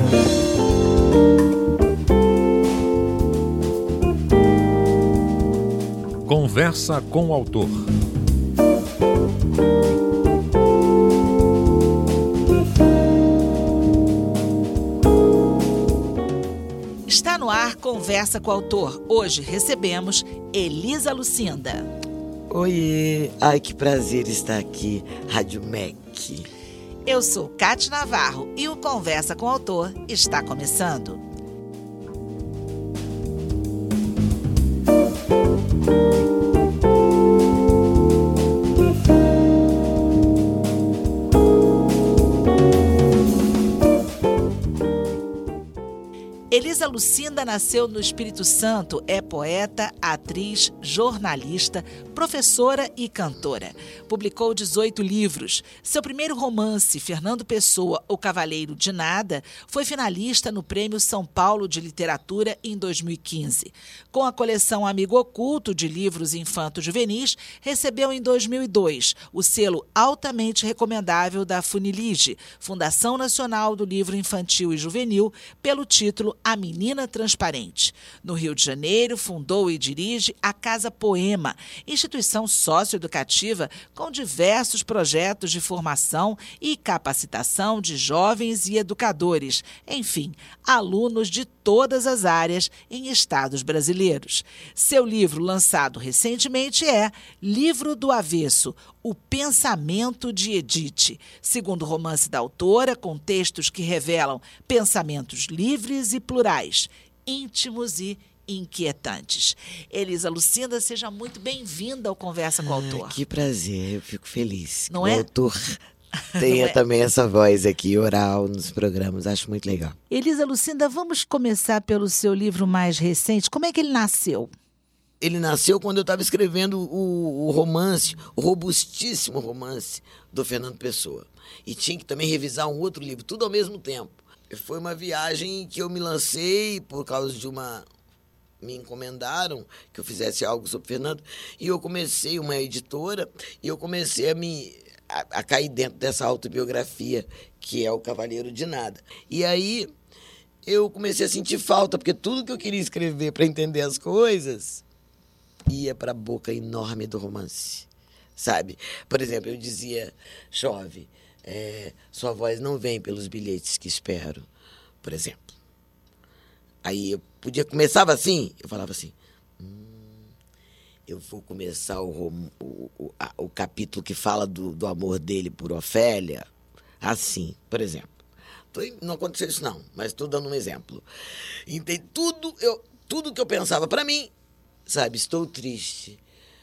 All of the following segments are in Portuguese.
Conversa com o autor. Está no ar Conversa com o Autor. Hoje recebemos Elisa Lucinda. Oiê, ai que prazer estar aqui, Rádio MEC. Eu sou Cátia Navarro e o Conversa com o Autor está começando. Elisa Lucinda nasceu no Espírito Santo, é poeta, atriz, jornalista, professora e cantora. Publicou 18 livros. Seu primeiro romance, Fernando Pessoa, O Cavaleiro de Nada, foi finalista no Prêmio São Paulo de Literatura em 2015. Com a coleção Amigo Oculto de livros infanto-juvenis, recebeu em 2002 o selo altamente recomendável da Funilige, Fundação Nacional do Livro Infantil e Juvenil, pelo título A Menina Transparente. No Rio de Janeiro, fundou e dirige a Casa Poema, instituição socioeducativa com diversos projetos de formação e capacitação de jovens e educadores, enfim, alunos de todas as áreas em estados brasileiros. Seu livro, lançado recentemente, é Livro do Avesso, O Pensamento de Edith, segundo romance da autora, com textos que revelam pensamentos livres e plurais, íntimos e inquietantes. Elisa Lucinda, seja muito bem-vinda ao Conversa com o Autor. Que prazer, eu fico feliz. Não o é? autor tenha também essa voz aqui, oral, nos programas, acho muito legal. Elisa Lucinda, vamos começar pelo seu livro mais recente. Como é que ele nasceu? Ele nasceu quando eu estava escrevendo o romance, o robustíssimo romance do Fernando Pessoa. E tinha que também revisar um outro livro, tudo ao mesmo tempo. Foi uma viagem que eu me lancei por causa de me encomendaram que eu fizesse algo sobre Fernando, e eu comecei uma editora, e eu comecei a cair dentro dessa autobiografia, que é O Cavaleiro de Nada. E aí eu comecei a sentir falta, porque tudo que eu queria escrever para entender as coisas ia para a boca enorme do romance, sabe? Por exemplo, eu dizia, chove, sua voz não vem pelos bilhetes que espero, por exemplo. Aí eu começava assim, eu falava assim, eu vou começar o capítulo que fala do amor dele por Ofélia, assim, por exemplo. Não aconteceu isso não, mas estou dando um exemplo. Então, tudo que eu pensava para mim, sabe, estou triste,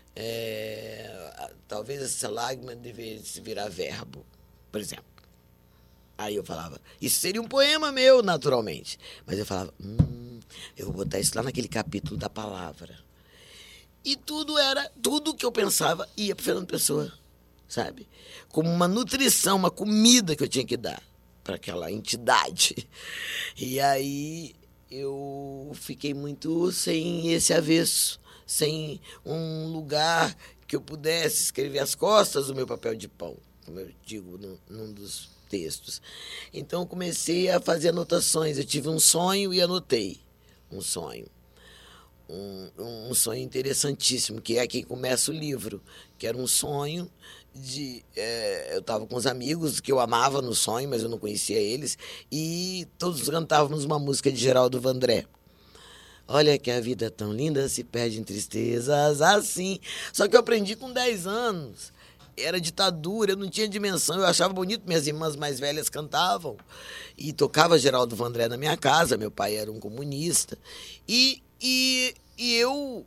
talvez essa lágrima devesse virar verbo, por exemplo. Aí eu falava, isso seria um poema meu, naturalmente. Mas eu falava, eu vou botar isso lá naquele capítulo da palavra. E tudo que eu pensava ia para Fernando Pessoa, sabe? Como uma nutrição, uma comida que eu tinha que dar para aquela entidade. E aí eu fiquei muito sem esse avesso, sem um lugar que eu pudesse escrever as costas do meu papel de pão, como eu digo num dos textos. Então eu comecei a fazer anotações. Eu tive um sonho e anotei um sonho. Um sonho interessantíssimo, que é quem começa o livro, que era um sonho de... eu estava com os amigos que eu amava no sonho, mas eu não conhecia eles, e todos cantávamos uma música de Geraldo Vandré. Olha que a vida é tão linda, se perde em tristezas assim. Só que eu aprendi com 10 anos. Era ditadura, eu não tinha dimensão, eu achava bonito, minhas irmãs mais velhas cantavam, e tocava Geraldo Vandré na minha casa, meu pai era um comunista, e eu,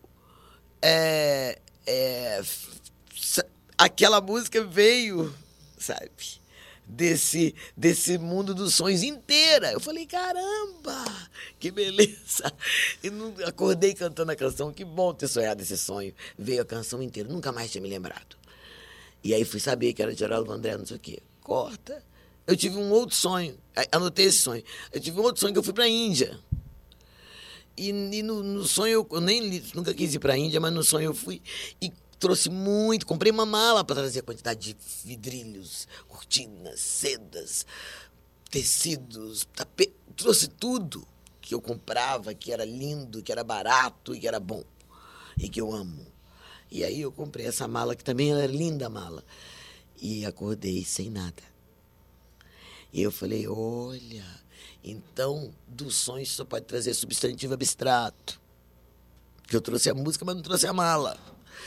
aquela música veio, sabe, desse mundo dos sonhos inteira. Eu falei, caramba, que beleza. E acordei cantando a canção, que bom ter sonhado esse sonho. Veio a canção inteira, nunca mais tinha me lembrado. E aí fui saber que era Geraldo Vandré, não sei o quê. Corta. Eu tive um outro sonho, anotei esse sonho. Eu tive um outro sonho que eu fui para a Índia. E no sonho, eu nunca quis ir para a Índia, mas no sonho eu fui e trouxe muito, comprei uma mala para trazer a quantidade de vidrilhos, cortinas, sedas, tecidos, tapetes, trouxe tudo que eu comprava, que era lindo, que era barato e que era bom. E que eu amo. E aí eu comprei essa mala, que também era linda a mala. E acordei sem nada. E eu falei, olha, então do sonho só pode trazer substantivo abstrato. Que eu trouxe a música, mas não trouxe a mala.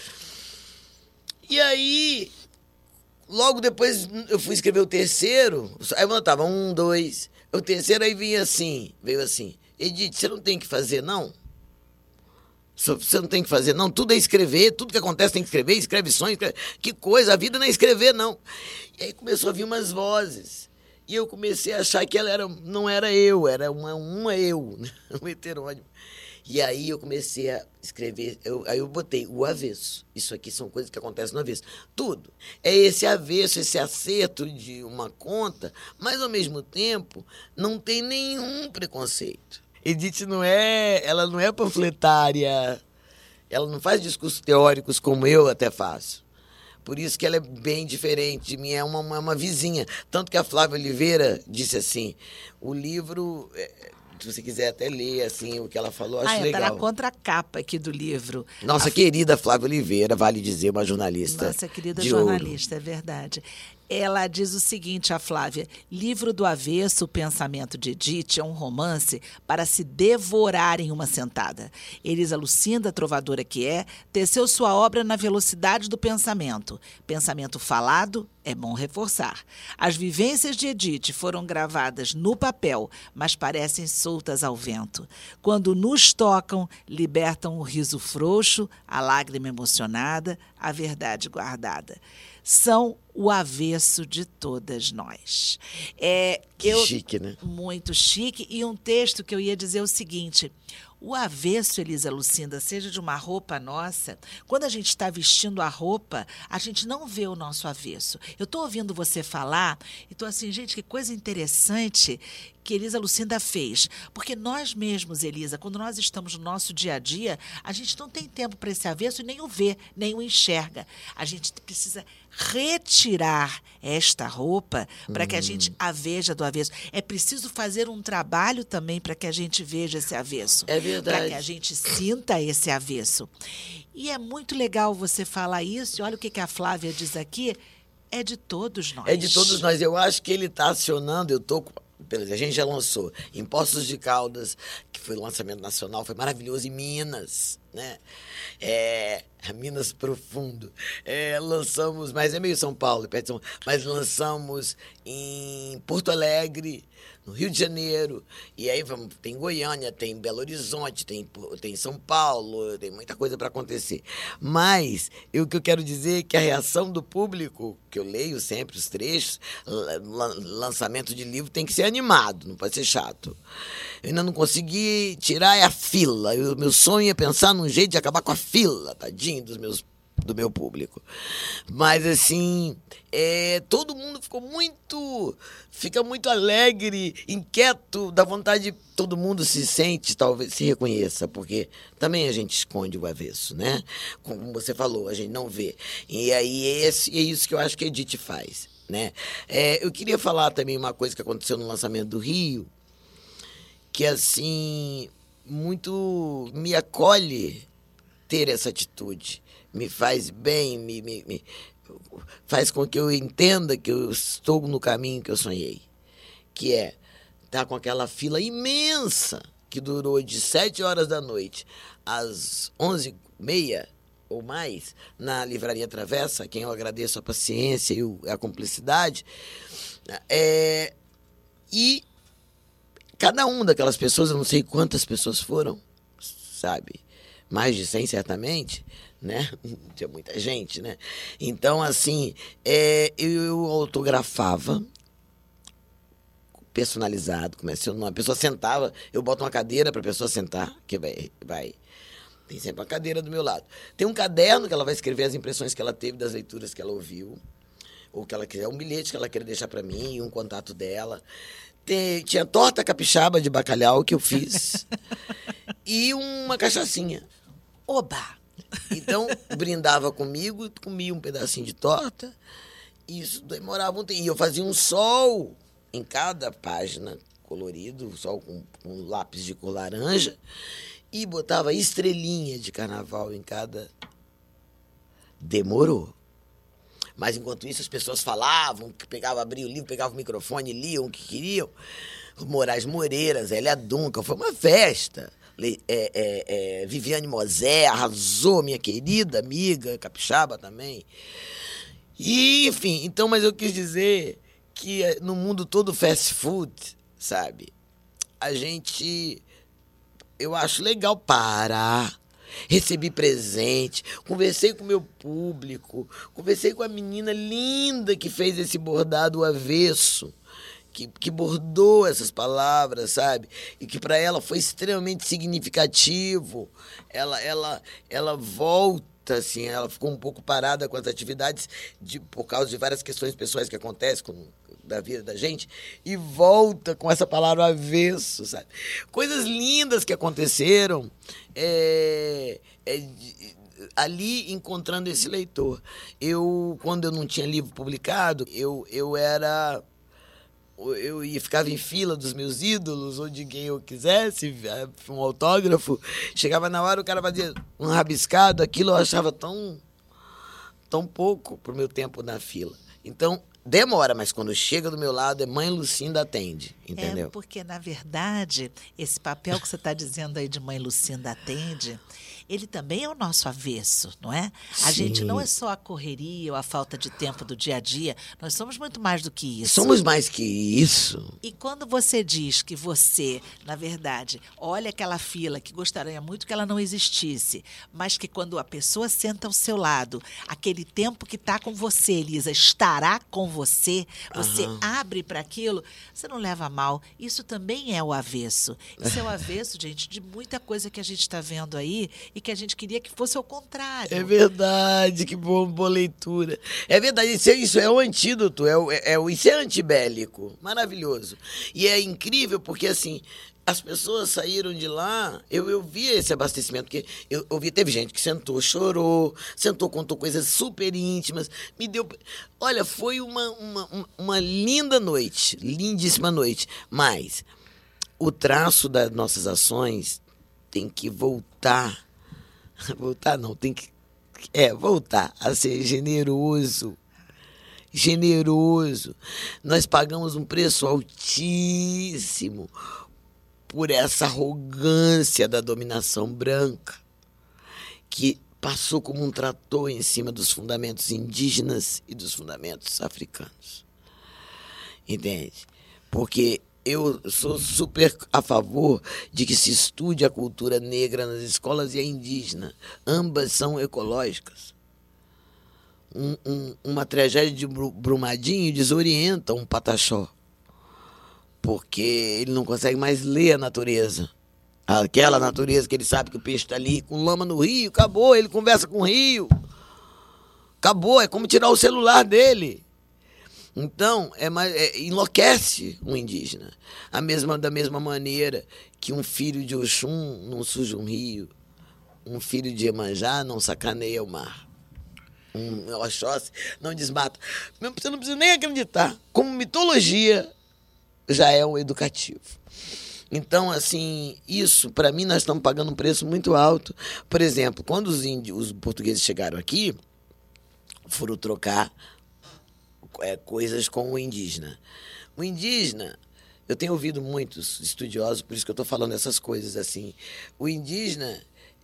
E aí, logo depois eu fui escrever o terceiro. Aí eu anotava 1, 2. O terceiro aí veio assim. Edith, você não tem que fazer, não? Você não tem que fazer, não? Tudo é escrever, tudo que acontece tem que escrever, escreve sonhos, escreve... Que coisa, a vida não é escrever, não. E aí começou a vir umas vozes. E eu comecei a achar que ela não era eu, era uma eu, né? Um heterônimo. E aí eu comecei a escrever, aí eu botei o avesso. Isso aqui são coisas que acontecem no avesso. Tudo. É esse avesso, esse acerto de uma conta, mas ao mesmo tempo não tem nenhum preconceito. Edith ela não é panfletária, ela não faz discursos teóricos como eu até faço. Por isso que ela é bem diferente de mim, é uma vizinha. Tanto que a Flávia Oliveira disse assim, o livro, se você quiser até ler assim, o que ela falou, acho legal. Está na contracapa aqui do livro. Nossa querida Flávia Oliveira, vale dizer, uma jornalista. Nossa querida de jornalista, ouro. É verdade. Ela diz o seguinte, a Flávia, Livro do Avesso, o Pensamento de Edith, é um romance para se devorar em uma sentada. Elisa Lucinda, trovadora que é, teceu sua obra na velocidade do pensamento. Pensamento falado, é bom reforçar. As vivências de Edith foram gravadas no papel, mas parecem soltas ao vento. Quando nos tocam, libertam o riso frouxo, a lágrima emocionada, a verdade guardada. São o avesso de todas nós. Chique, né? Muito chique. E um texto que eu ia dizer o seguinte... O avesso, Elisa Lucinda, seja de uma roupa nossa, quando a gente está vestindo a roupa, a gente não vê o nosso avesso. Eu estou ouvindo você falar e estou assim, gente, que coisa interessante que Elisa Lucinda fez. Porque nós mesmos, Elisa, quando nós estamos no nosso dia a dia, a gente não tem tempo para esse avesso e nem o vê, nem o enxerga. A gente precisa retirar esta roupa para que a gente a veja do avesso. É preciso fazer um trabalho também para que a gente veja esse avesso. É verdade. Para que a gente sinta esse avesso. E é muito legal você falar isso. E olha o que a Flávia diz aqui. É de todos nós. É de todos nós. Eu acho que ele está acionando, a gente já lançou em Poços de Caldas, que foi o lançamento nacional, foi maravilhoso, em Minas, né? Minas Profundo. Lançamos, mas é meio São Paulo, perto de São Paulo, mas lançamos em Porto Alegre, no Rio de Janeiro, e aí tem Goiânia, tem Belo Horizonte, tem São Paulo, tem muita coisa para acontecer. Mas o que eu quero dizer é que a reação do público, que eu leio sempre os trechos, lançamento de livro tem que ser animado, não pode ser chato. Eu ainda não consegui tirar a fila. O meu sonho é pensar num jeito de acabar com a fila, tadinho do meu público. Mas, assim, todo mundo fica muito alegre, inquieto, dá vontade de todo mundo se sente, talvez se reconheça, porque também a gente esconde o avesso, né? Como você falou, a gente não vê. E aí é isso que eu acho que a Edith faz, né? Eu queria falar também uma coisa que aconteceu no lançamento do Rio, que, assim, muito me acolhe ter essa atitude. Me faz bem, me faz com que eu entenda que eu estou no caminho que eu sonhei. Que é estar com aquela fila imensa que durou de 7 horas da noite às 11h30 ou mais, na Livraria Travessa, a quem eu agradeço a paciência e a cumplicidade. E cada uma daquelas pessoas, eu não sei quantas pessoas foram, sabe? Mais de 100 certamente, né? Tinha muita gente, né? Então, assim, eu autografava, personalizado, a pessoa sentava, eu boto uma cadeira para a pessoa sentar, que vai. Tem sempre uma cadeira do meu lado. Tem um caderno que ela vai escrever as impressões que ela teve das leituras que ela ouviu, ou que ela quiser, um bilhete que ela queira deixar para mim, um contato dela. Tinha torta capixaba de bacalhau que eu fiz e uma cachaçinha. Oba! Então, brindava comigo, comia um pedacinho de torta, e isso demorava um tempo. E eu fazia um sol em cada página, colorido, só com lápis de cor laranja, e botava estrelinha de carnaval em cada... Demorou. Mas, enquanto isso, as pessoas falavam, abriam o livro, pegavam o microfone, liam o que queriam. Moraes Moreira, Zélia Duncan, foi uma festa. Viviane Mosé arrasou, minha querida amiga, capixaba também. E, enfim, então, mas eu quis dizer que no mundo todo fast food, sabe, eu acho legal parar. Recebi presente, conversei com o meu público, conversei com a menina linda que fez esse bordado avesso, que bordou essas palavras, sabe? E que para ela foi extremamente significativo. Ela volta, assim, ela ficou um pouco parada com as atividades por causa de várias questões pessoais que acontecem da vida da gente, e volta com essa palavra avesso, sabe? Coisas lindas que aconteceram ali encontrando esse leitor. Quando eu não tinha livro publicado, eu ficava em fila dos meus ídolos, ou de quem eu quisesse, um autógrafo. Chegava na hora, o cara fazia um rabiscado, aquilo eu achava tão pouco pro meu tempo na fila. Então, demora, mas quando chega do meu lado, Mãe Lucinda atende, entendeu? Porque, na verdade, esse papel que você está dizendo aí de Mãe Lucinda atende, ele também é o nosso avesso, não é? A gente não é só a correria ou a falta de tempo do dia a dia, nós somos muito mais do que isso. Somos mais que isso. E quando você diz que você, na verdade, olha aquela fila que gostaria muito que ela não existisse, mas que quando a pessoa senta ao seu lado, aquele tempo que está com você, Elisa, estará com você abre para aquilo, você não leva a mal. Isso também é o avesso. Isso é o avesso, gente, de muita coisa que a gente está vendo aí e que a gente queria que fosse ao contrário. É verdade, que boa leitura. É verdade, isso é o antídoto, isso é antibélico, maravilhoso. E é incrível porque, assim, as pessoas saíram de lá, eu vi esse abastecimento, porque teve gente que sentou, chorou, contou coisas super íntimas, olha, foi uma linda noite, lindíssima noite, mas o traço das nossas ações tem que voltar a ser generoso. Nós pagamos um preço altíssimo por essa arrogância da dominação branca, que passou como um trator em cima dos fundamentos indígenas e dos fundamentos africanos. Entende? Porque eu sou super a favor de que se estude a cultura negra nas escolas e a indígena. Ambas são ecológicas. Uma tragédia de Brumadinho desorienta um pataxó, porque ele não consegue mais ler a natureza. Aquela natureza que ele sabe que o peixe está ali com lama no rio, acabou, ele conversa com o rio. Acabou, é como tirar o celular dele. Então, enlouquece um indígena. Da mesma maneira que um filho de Oxum não suja um rio, um filho de Iemanjá não sacaneia o mar. Um Oxóssi não desmata. Você não precisa nem acreditar. Como mitologia, já é um educativo. Então, assim, isso, para mim, nós estamos pagando um preço muito alto. Por exemplo, quando os portugueses chegaram aqui, foram trocar coisas com o indígena. O indígena, eu tenho ouvido muitos estudiosos, por isso que eu estou falando essas coisas assim. O indígena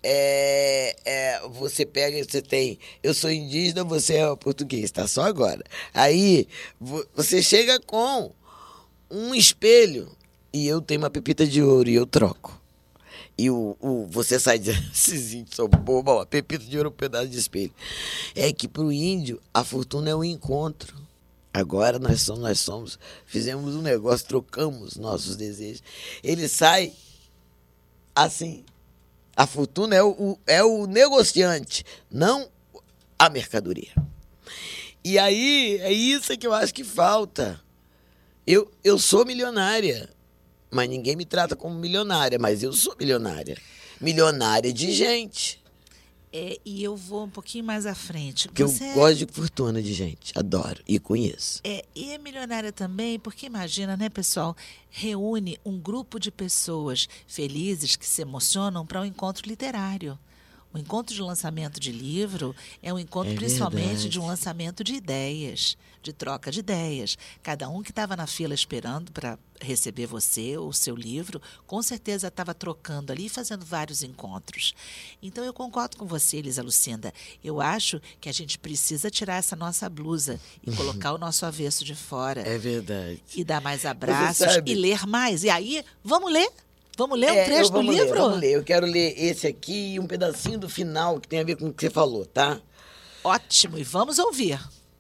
você pega, você tem, eu sou indígena, você é português, tá? Só agora. Aí você chega com um espelho e eu tenho uma pepita de ouro e eu troco. E você sai de esses índios são bobos, a pepita de ouro, um pedaço de espelho. É que pro índio a fortuna é um encontro. Agora nós somos, fizemos um negócio, trocamos nossos desejos. Ele sai assim. A fortuna é o negociante, não a mercadoria. E aí, é isso que eu acho que falta. Eu sou milionária, mas ninguém me trata como milionária, mas eu sou milionária. Milionária de gente. E eu vou um pouquinho mais à frente. Porque eu gosto de fortuna de gente, adoro e conheço. E é milionária também, porque imagina, né, pessoal? Reúne um grupo de pessoas felizes que se emocionam para um encontro literário. O encontro de lançamento de livro é um encontro principalmente de um lançamento de ideias, de troca de ideias. Cada um que estava na fila esperando para receber você ou o seu livro, com certeza estava trocando ali e fazendo vários encontros. Então, eu concordo com você, Elisa Lucinda. Eu acho que a gente precisa tirar essa nossa blusa e colocar o nosso avesso de fora. É verdade. E dar mais abraços e ler mais. E aí, vamos ler? Vamos ler um trecho do livro? Vamos ler. Eu quero ler esse aqui e um pedacinho do final que tem a ver com o que você falou, tá? Ótimo, e vamos ouvir.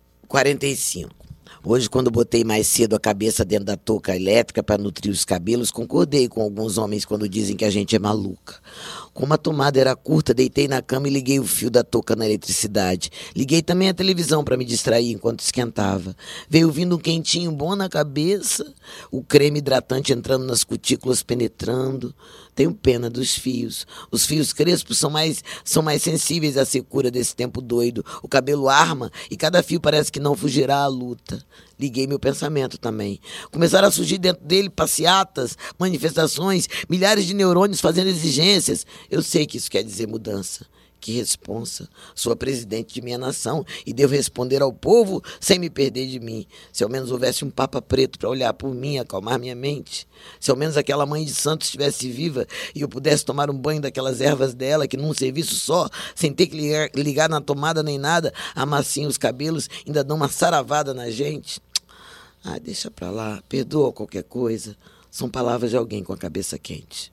45. Hoje, quando botei mais cedo a cabeça dentro da touca elétrica para nutrir os cabelos, concordei com alguns homens quando dizem que a gente é maluca. Como a tomada era curta, deitei na cama e liguei o fio da touca na eletricidade. Liguei também a televisão para me distrair enquanto esquentava. Veio vindo um quentinho bom na cabeça, o creme hidratante entrando nas cutículas, penetrando. Tenho pena dos fios. Os fios crespos são mais sensíveis à secura desse tempo doido. O cabelo arma e cada fio parece que não fugirá à luta. Liguei meu pensamento também. Começaram a surgir dentro dele passeatas, manifestações, milhares de neurônios fazendo exigências. Eu sei que isso quer dizer mudança. Que responsa. Sou a presidente de minha nação e devo responder ao povo sem me perder de mim. Se ao menos houvesse um papa preto para olhar por mim, acalmar minha mente. Se ao menos aquela mãe de santo estivesse viva e eu pudesse tomar um banho daquelas ervas dela que num serviço só, sem ter que ligar na tomada nem nada, amassinham os cabelos, ainda dão uma saravada na gente. Deixa pra lá, perdoa qualquer coisa. São palavras de alguém com a cabeça quente.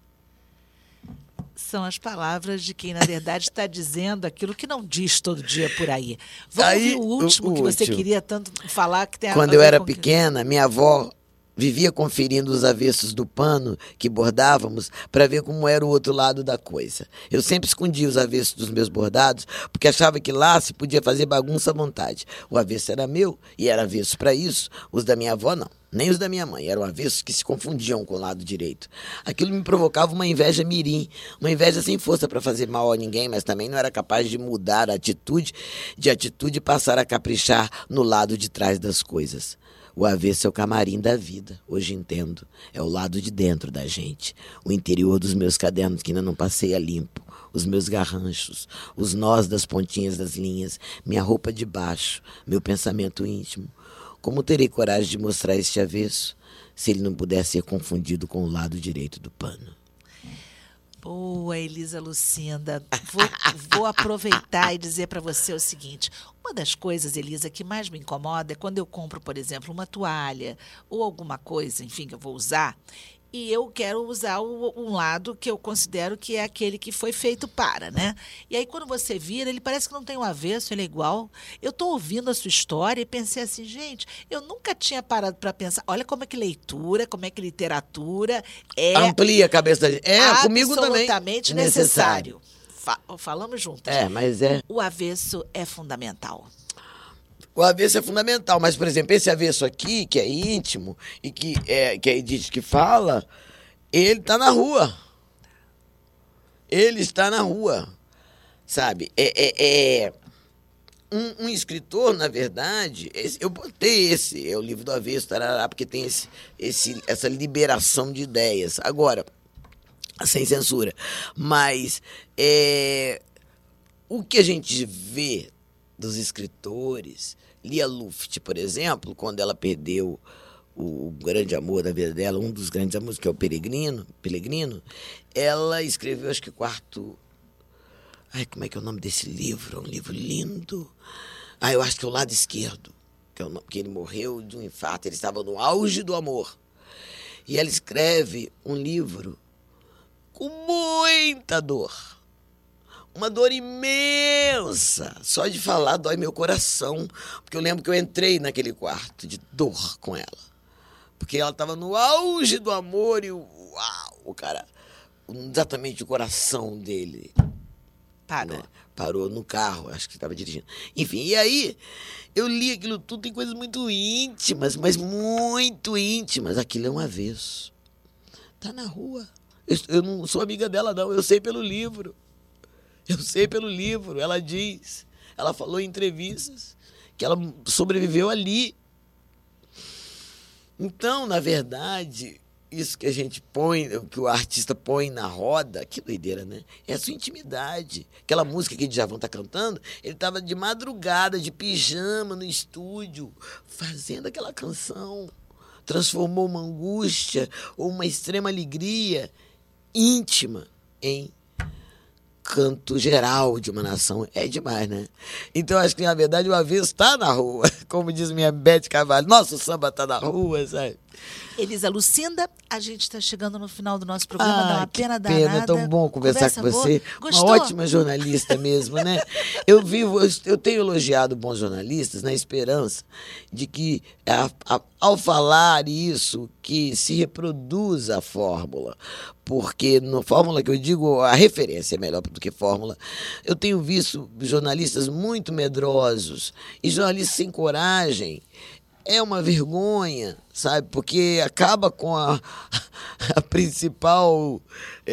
São as palavras de quem, na verdade, está dizendo aquilo que não diz todo dia por aí. Vamos ouvir o último que você queria tanto falar. Que tem Quando eu era pequena, minha avó vivia conferindo os avessos do pano que bordávamos para ver como era o outro lado da coisa. Eu sempre escondia os avessos dos meus bordados porque achava que lá se podia fazer bagunça à vontade. O avesso era meu e era avesso para isso. Os da minha avó, não. Nem os da minha mãe. Eram avessos que se confundiam com o lado direito. Aquilo me provocava uma inveja mirim. Uma inveja sem força para fazer mal a ninguém, mas também não era capaz de mudar a atitude, e passar a caprichar no lado de trás das coisas. O avesso é o camarim da vida, hoje entendo. É o lado de dentro da gente. O interior dos meus cadernos que ainda não passei a limpo. Os meus garranchos, os nós das pontinhas das linhas, minha roupa de baixo, meu pensamento íntimo. Como terei coragem de mostrar este avesso se ele não puder ser confundido com o lado direito do pano? Boa, Elisa Lucinda. Vou aproveitar e dizer para você o seguinte. Uma das coisas, Elisa, que mais me incomoda é quando eu compro, por exemplo, uma toalha ou alguma coisa, enfim, que eu vou usar, e eu quero usar um lado que eu considero que é aquele que foi feito para, né? E aí, quando você vira, ele parece que não tem um avesso, ele é igual. Eu estou ouvindo a sua história e pensei assim, gente, eu nunca tinha parado para pensar, olha como é que leitura, como é que literatura é... Amplia a cabeça da gente. Comigo também. Absolutamente necessário. Falamos juntas. Mas é... O avesso é fundamental. O avesso é fundamental, mas, por exemplo, esse avesso aqui, que é íntimo, e que a Edith que fala, ele está na rua. Ele está na rua, sabe? Um escritor, na verdade, eu botei é o livro do avesso, tarará, porque tem essa liberação de ideias. Agora, sem censura. Mas o que a gente vê dos escritores, Lia Luft, por exemplo, quando ela perdeu o grande amor da vida dela, um dos grandes amores, que é o Peregrino, ela escreveu, acho que como é que é o nome desse livro? É um livro lindo. Eu acho que é o Lado Esquerdo, que ele morreu de um infarto, ele estava no auge do amor. E ela escreve um livro com muita dor. Uma dor imensa. Só de falar dói meu coração. Porque eu lembro que eu entrei naquele quarto de dor com ela. Porque ela estava no auge do amor e o cara, exatamente o coração dele parou. Né? Parou no carro, acho que estava dirigindo. Enfim, e aí eu li aquilo tudo, tem coisas muito íntimas, mas muito íntimas. Aquilo é um avesso. Tá na rua. Eu não sou amiga dela, não. Eu sei pelo livro. Eu sei pelo livro, ela diz. Ela falou em entrevistas que ela sobreviveu ali. Então, na verdade, isso que a gente põe, que o artista põe na roda, que doideira, né? É a sua intimidade. Aquela música que o Djavan está cantando, ele estava de madrugada, de pijama, no estúdio, fazendo aquela canção. Transformou uma angústia ou uma extrema alegria íntima em canto geral de uma nação. É demais, né? Então, acho que, na verdade, o avesso está na rua. Como diz minha Bete Carvalho, nosso samba está na rua, sabe? Elisa Lucinda, a gente está chegando no final do nosso programa, dá uma pena danada. É tão bom conversar com você. Gostou? Uma ótima jornalista mesmo, né? Eu tenho elogiado bons jornalistas na esperança de que, ao falar isso, que se reproduza a fórmula. Porque na fórmula que eu digo, a referência é melhor do que fórmula. Eu tenho visto jornalistas muito medrosos e jornalistas sem coragem. É uma vergonha, sabe? Porque acaba com a principal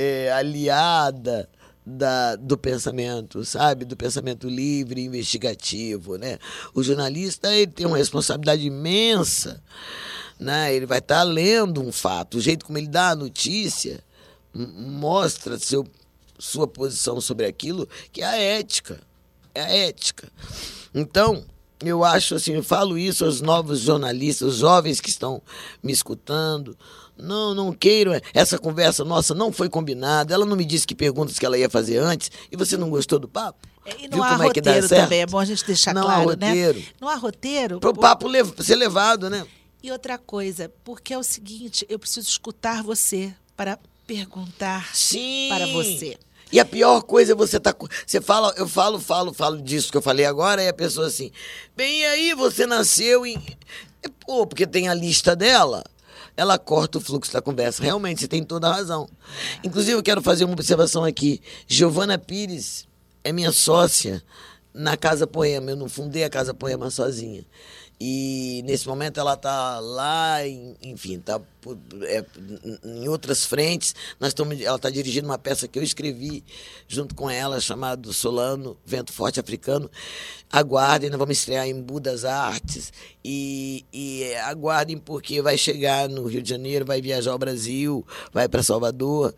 aliada do pensamento, sabe? Do pensamento livre, investigativo, né? O jornalista, ele tem uma responsabilidade imensa, né? Ele vai estar lendo um fato. O jeito como ele dá a notícia mostra sua posição sobre aquilo, que é a ética. É a ética. Então, eu acho assim, eu falo isso aos novos jornalistas, os jovens que estão me escutando. Não queiram, essa conversa nossa não foi combinada, ela não me disse que perguntas que ela ia fazer antes, e você não gostou do papo? E não há roteiro também, é bom a gente deixar claro, né? Não há roteiro. Não há roteiro? Para o papo ser levado, né? E outra coisa, porque é o seguinte, eu preciso escutar você para perguntar para você. E a pior coisa é você fala, eu falo disso que eu falei agora, e a pessoa assim, bem, e aí você nasceu em... Pô, porque tem a lista dela, ela corta o fluxo da conversa. Realmente, você tem toda a razão. Inclusive, eu quero fazer uma observação aqui. Giovana Pires é minha sócia na Casa Poema. Eu não fundei a Casa Poema sozinha. E, nesse momento, ela está lá, enfim, está em outras frentes. Ela está dirigindo uma peça que eu escrevi junto com ela, chamada Solano, Vento Forte Africano. Aguardem, nós vamos estrear em Budas Artes. E aguardem, porque vai chegar no Rio de Janeiro, vai viajar ao Brasil, vai para Salvador.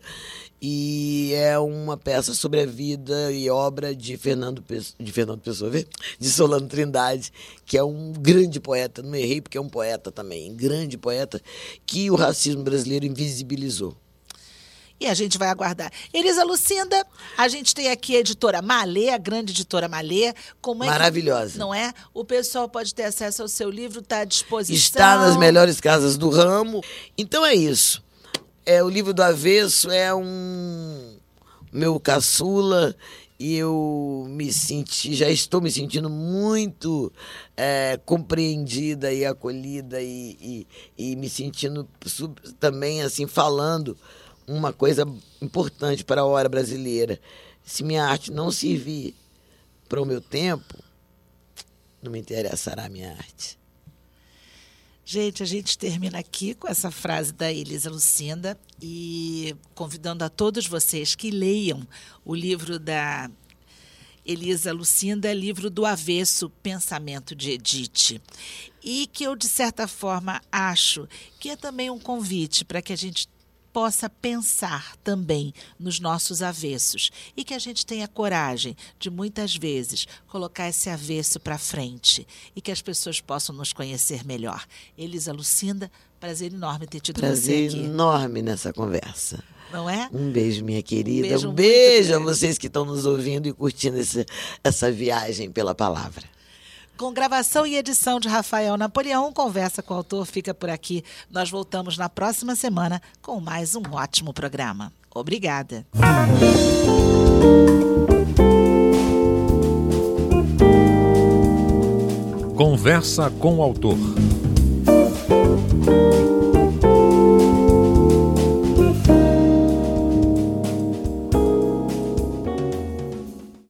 E é uma peça sobre a vida e obra de Fernando Pessoa, de Solano Trindade, que é um grande poeta, não errei porque é um poeta também, um grande poeta, que o racismo brasileiro invisibilizou. E a gente vai aguardar. Elisa Lucinda, a gente tem aqui a editora Malê, a grande editora Malê. Maravilhosa. Não é? O pessoal pode ter acesso ao seu livro, está à disposição. Está nas melhores casas do ramo. Então é isso. O livro do Avesso é meu caçula, e eu já estou me sentindo muito compreendida e acolhida e me sentindo também assim falando uma coisa importante para a hora brasileira. Se minha arte não servir para o meu tempo, não me interessará a minha arte. Gente, a gente termina aqui com essa frase da Elisa Lucinda e convidando a todos vocês que leiam o livro da Elisa Lucinda, livro do Avesso, Pensamento de Edith. E que eu, de certa forma, acho que é também um convite para que a gente possa pensar também nos nossos avessos e que a gente tenha coragem de, muitas vezes, colocar esse avesso para frente e que as pessoas possam nos conhecer melhor. Elisa Lucinda, prazer enorme ter tido você aqui. Prazer enorme nessa conversa. Não é? Um beijo, minha querida. Um beijo a vocês que estão nos ouvindo e curtindo essa viagem pela palavra. Com gravação e edição de Rafael Napoleão, Conversa com o Autor fica por aqui. Nós voltamos na próxima semana com mais um ótimo programa. Obrigada. Conversa com o Autor.